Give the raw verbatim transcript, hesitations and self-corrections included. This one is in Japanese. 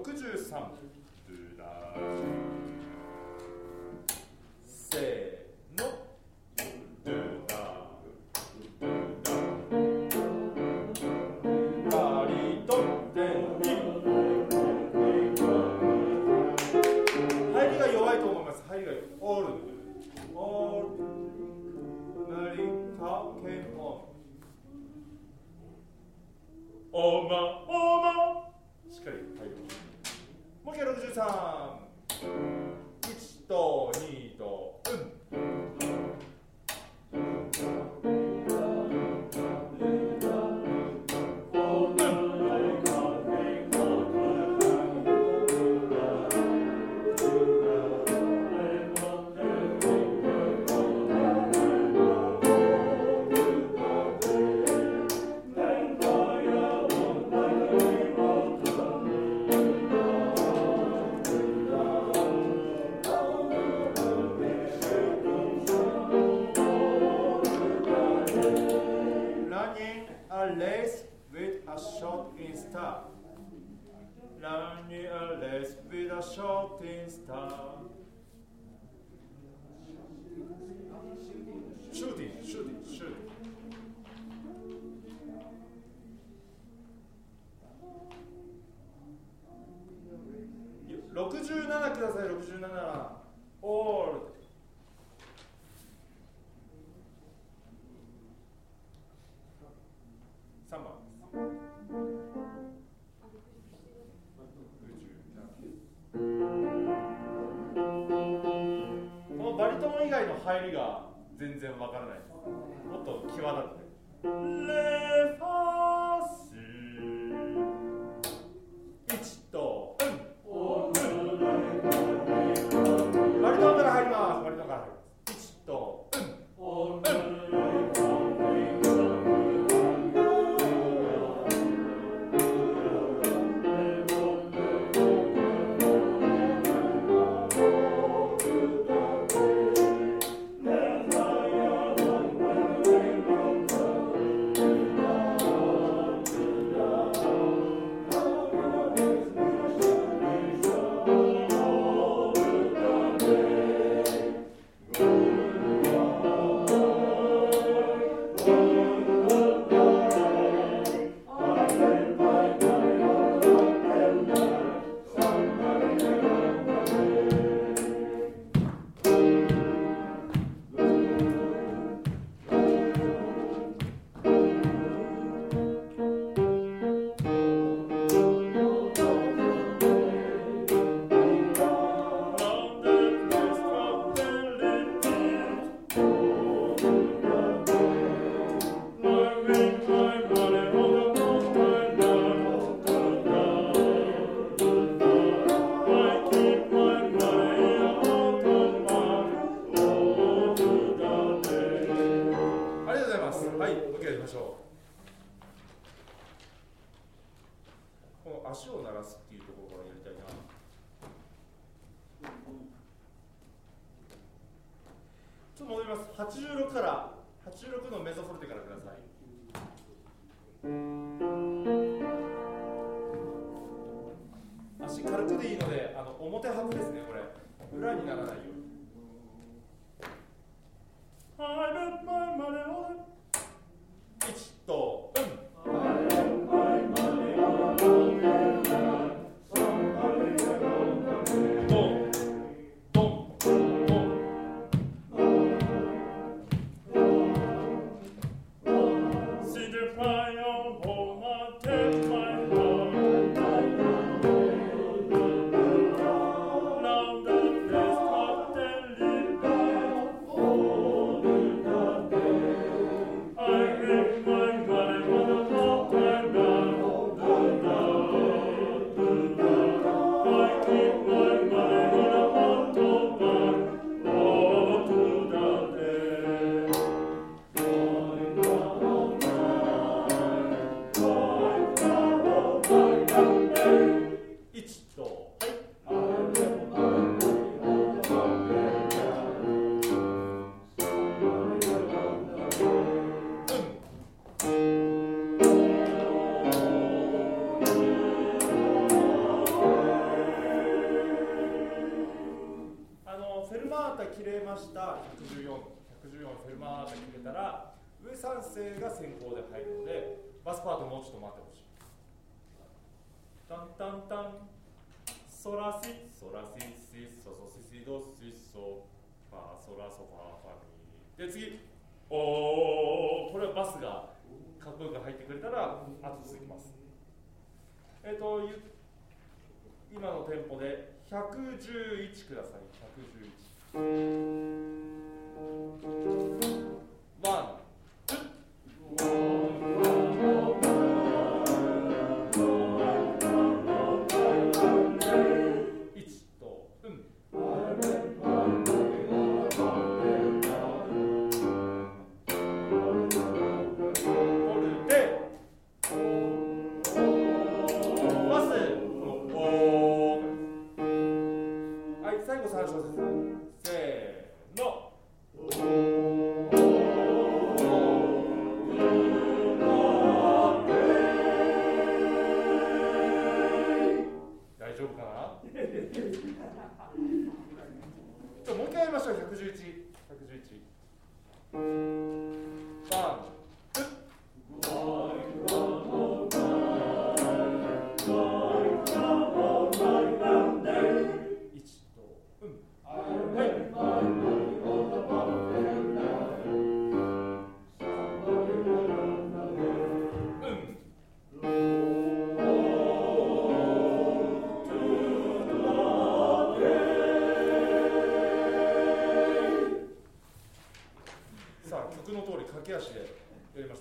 くじゅうさんせーのドゥダガリトテン入りが弱いと思います。入りが弱い。オールオールマリカケンオンオーマオーマしっかり入ります。もう一回ろくじゅうさん、いちとにとうんRace with a shooting star. Running a race with a shooting star. Shooting, shooting, shooting. ろくじゅうななください。ろくじゅうなな。オール。さんばんこのバリトン以外の入りが全然わからないです。もっと際立ってレファースいちとうんバリトンから入ります。バリトンから入ります。いちとうんうん足を鳴らすっていうところからやりたいな。ちょっと戻ります。はちじゅうろくからはちじゅうろくのメゾフォルテからください。足軽くでいいので、あの表拍ですね。これ裏にならないように。I bet my money on it。いちとうん。 ました。ひゃくじゅうよん、ひゃくじゅうよんフェルマータ決めたら、上三声が先行で入るので、バスパートもうちょっと待ってほしい。タンタンタン、ソラシ、ソラシシ、ソソシシドシソ、ファソラソファファミ。で、次、おー、これはバスがかっこよく入ってくれたら、あと続きます。えっと、今のテンポでひゃくじゅういちください。ひゃくじゅういち。ワン、ツー。最後さん小節。せーの。大丈夫かな？ちょもう一回やりましょう。ひゃくじゅういち、ひゃくじゅういち。ワン、ツー。